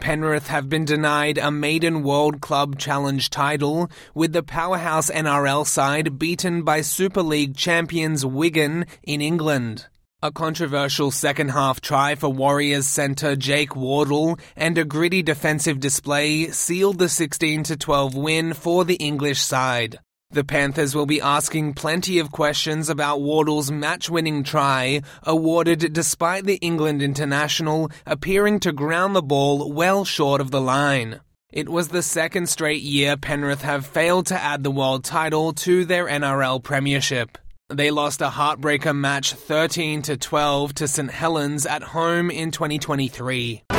Penrith have been denied a maiden World Club Challenge title, with the powerhouse NRL side beaten by Super League champions Wigan in England. A controversial second-half try for Warriors centre Jake Wardle and a gritty defensive display sealed the 16-12 win for the English side. The Panthers will be asking plenty of questions about Wardle's match-winning try, awarded despite the England international appearing to ground the ball well short of the line. It was the second straight year Penrith have failed to add the world title to their NRL premiership. They lost a heartbreaker match 13-12 to St Helens at home in 2023.